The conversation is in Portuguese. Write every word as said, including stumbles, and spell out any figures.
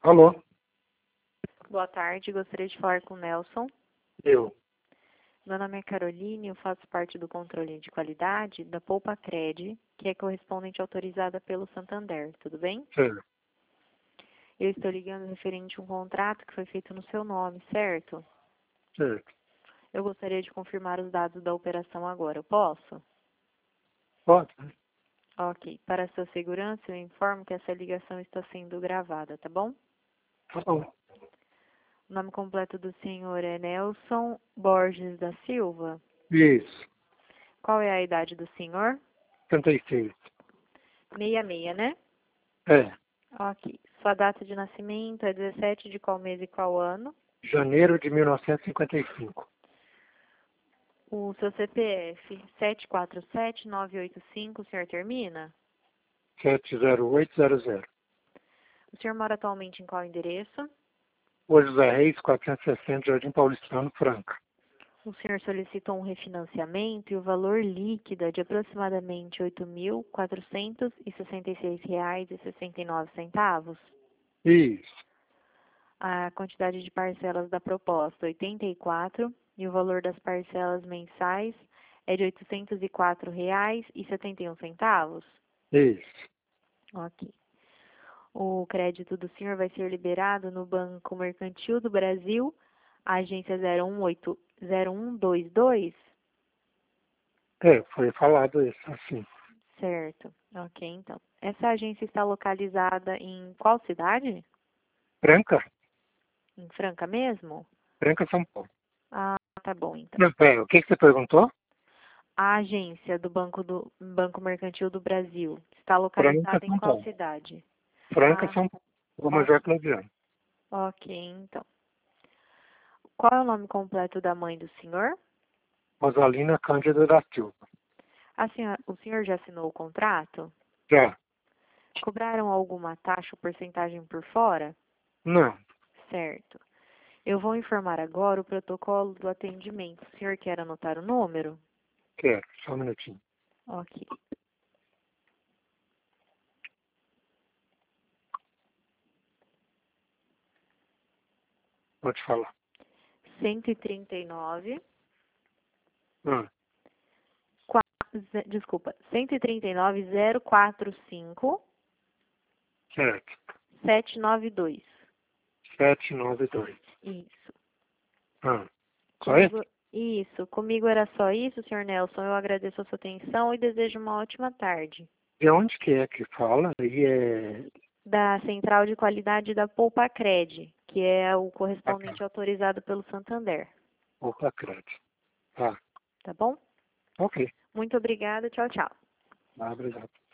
Alô? Boa tarde, gostaria de falar com o Nelson. Eu. Meu nome é Caroline, eu faço parte do controle de qualidade da Poupacred, que é correspondente autorizada pelo Santander, tudo bem? Certo. Eu estou ligando referente a um contrato que foi feito no seu nome, certo? Certo. Eu gostaria de confirmar os dados da operação agora, eu posso? Pode? Ok. Para sua segurança, eu informo que essa ligação está sendo gravada, tá bom? Tá bom. O nome completo do senhor é Nelson Borges da Silva. Isso. Qual é a idade do senhor? setenta e seis. sessenta e seis, né? É. Ok. Sua data de nascimento é dezessete de qual mês e qual ano? Janeiro de mil novecentos e cinquenta e cinco. O seu C P F sete quatro sete nove oito cinco, o senhor termina? sete zero oito zero zero. O senhor mora atualmente em qual endereço? Rua José Reis, quatrocentos e sessenta, Jardim Paulistano, Franca. O senhor solicitou um refinanciamento e o valor líquido é de aproximadamente oito mil quatrocentos e sessenta e seis reais e sessenta e nove centavos. Isso. A quantidade de parcelas da proposta, oitenta e quatro, e o valor das parcelas mensais é de oitocentos e quatro reais e setenta e um centavos. Isso. Ok. O crédito do senhor vai ser liberado no Banco Mercantil do Brasil, agência zero um oito zero um dois dois? É, foi falado isso, assim. Certo. Ok, então. Essa agência está localizada em qual cidade? Franca? Em Franca mesmo? Franca, São Paulo. Ah, tá bom, então. Não, pera, o que, que você perguntou? A agência do Banco, do Banco Mercantil do Brasil está Franca, localizada em São qual Paulo. major? Franca, Ah, São Paulo. Rua Major ok. Claudiano. Ok, então. Qual é o nome completo da mãe do senhor? Rosalina Cândida da Silva. A senhora, o senhor já assinou o contrato? Já? Cobraram alguma taxa ou porcentagem por fora? Não. Certo. Eu vou informar agora o protocolo do atendimento. O senhor quer anotar o número? Quero. Só um minutinho. Ok. Pode falar. cento e trinta e nove. Ah, Qua- ze- desculpa. cento e trinta e nove, zero quatro cinco, certo. sete nove dois. sete nove dois. Isso. Ah, só isso? Comigo, isso. Comigo era só isso, senhor Nelson. Eu agradeço a sua atenção e desejo uma ótima tarde. De onde que é que fala? E é... Da Central de Qualidade da Poupacred, que é o Ah, tá. correspondente autorizado pelo Santander. Opa, crédito. Tá. Tá bom? Ok. Muito obrigada. Tchau, tchau. Ah, obrigado.